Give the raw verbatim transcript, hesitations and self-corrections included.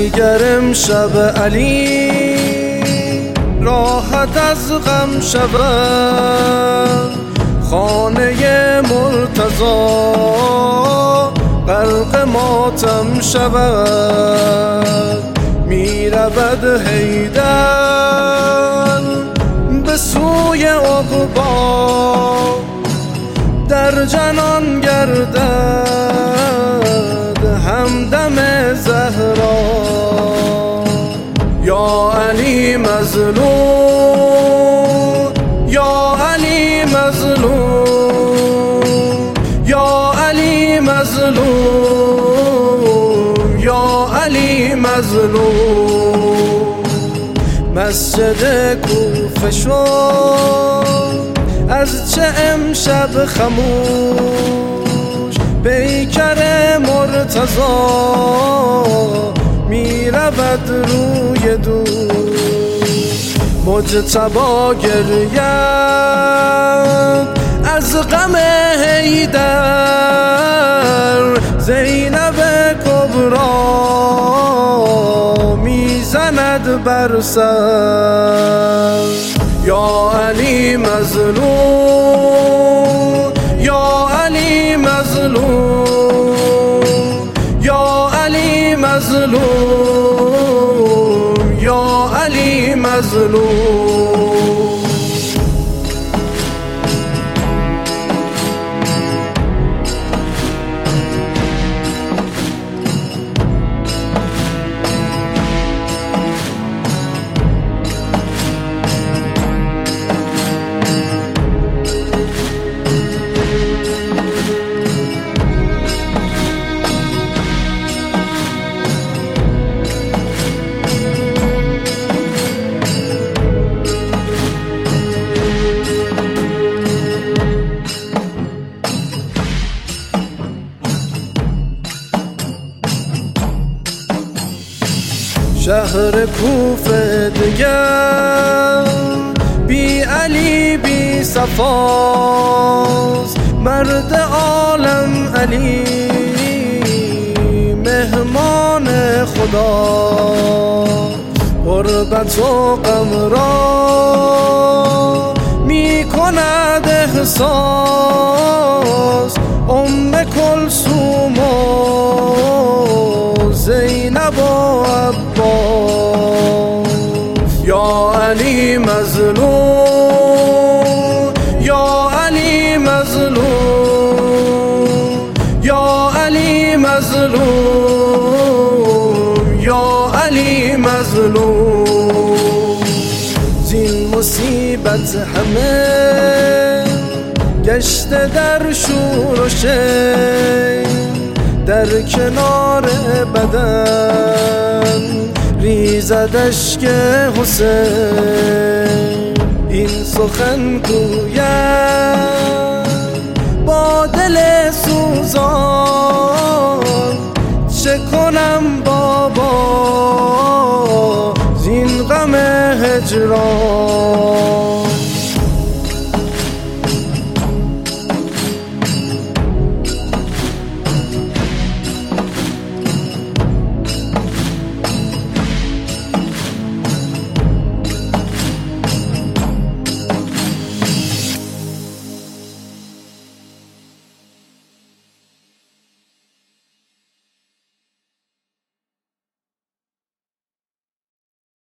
دیگر امشب علی راحت از غم شود، خانه مرتضی غرق ماتم شود. می رود حیدر به سوی عقبی، در جنان گردد همدم زهرا. یا علی مظلوم، یا علی مظلوم، یا علی مظلوم، یا علی مظلوم. مسجد کوفه شد از چه امشب خموش، پیکر مرتضی می رود روی دوش. مجتبی گرید از غم حیدر، زینب کبری می زند بر سر. یا علی مظلوم، یا علی مظلوم، یا علی مظلوم، یا علی مظلوم. شهر کوفه دیگر بی علی بی صفاست، مرد عالم علی مهمان خدا. غربت و غم را می کند احساس، ام کلثوم و زینب و عباس. یا علی مظلوم، یا علی مظلوم، یا علی مظلوم، یا علی مظلوم. زین مصیبت همه گشته در شور و شیم، در کنار بدن ریزد اشک حسین. این سخن گویم با دل سوزان، چه کنم بابا زین غم هجران.